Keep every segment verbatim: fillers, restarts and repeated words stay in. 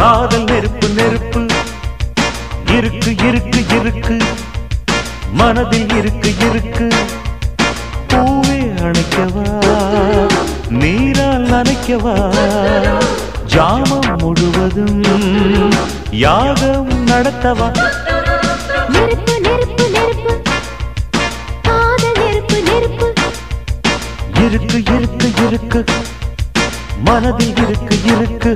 காதல் நெருப்பு நெருப்பு இருக்கு இருக்கு இருக்கு மனதில் இருக்கு இருக்கு பூவே அணைக்கவா நீரால் நனைக்கவா ஜாமம் முழுவதும் யாகம் நடத்தவா நெருப்பு நெருப்பு நெருப்பு காதல் நெருப்பு நெருப்பு இருக்கு இருக்கு இருக்கு மனதில் இருக்கு இருக்கு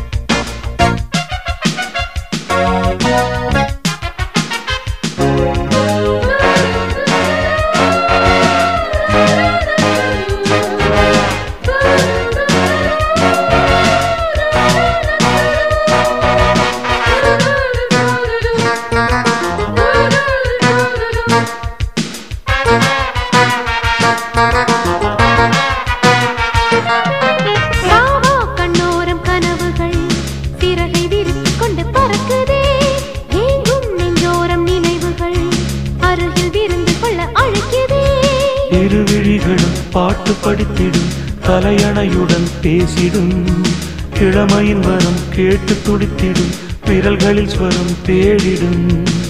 இருவிழிகளும் பாட்டு படித்திடும் தலையணையுடன் பேசிடும் இளமையின் வரம் கேட்டு துடித்திடும் விரல்களில் ஸ்வரம் தேடிடும்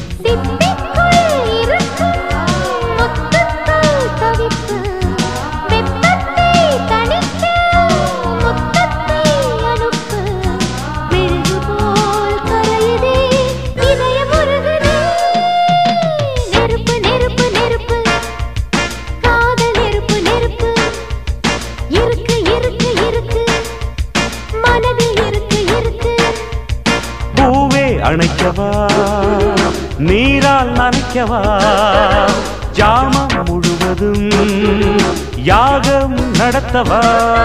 அணைக்கவா நீரால் நனைக்கவா ஜாமம் முழுவதும் யாகம் நடத்தவா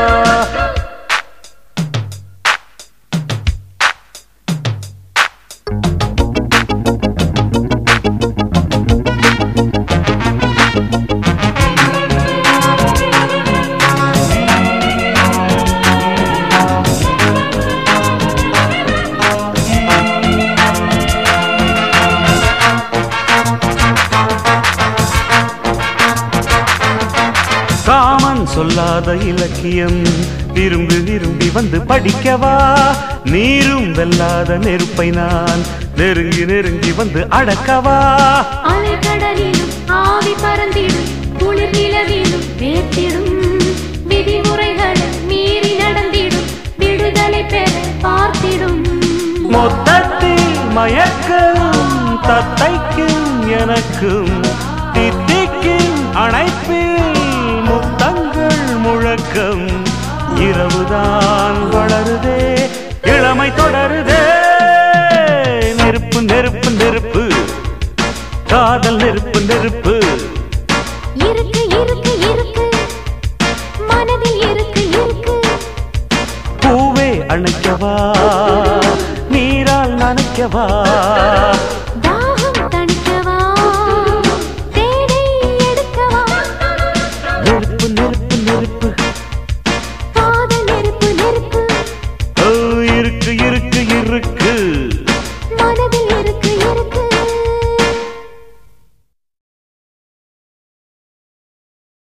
காமன் சொல்லாத இலக்கியம் விரும்பி விரும்பி வந்து படிக்கவா நீரும் வெல்லாத நெருப்பை நான் நெருங்கி நெருங்கி வந்து அடக்கவா அலைக்கடலிலும் ஆவி பறந்திடும் குளிர் நிலவிலும் வேர்த்திடும் விதிமுறைகளை மீறி நடந்திடும் விடுதலை பெற பார்த்திடும் மொத்தத்தில் மயக்கம் தத்தைக்கும் எனக்கும் தித்திக்கும் அணைப்பில் முத்தங்கள் முழக்கம் இரவுதான் வளருதே இளமை தொடருதே நெருப்பு நெருப்பு நெருப்பு காதல் நெருப்பு நெருப்பு இருக்கு இருக்கு இருக்கு மனதில் இருக்கு இருக்கு பூவே அணைக்கவா நீரால் நனைக்கவா தாகம் தணிக்கவா தேனை எடுக்கவா நெருப்பு நெருப்பு நெருப்பு காதல் நெருப்பு நெருப்பு ஓ இருக்கு இருக்கு இருக்கு மனதில் இருக்கு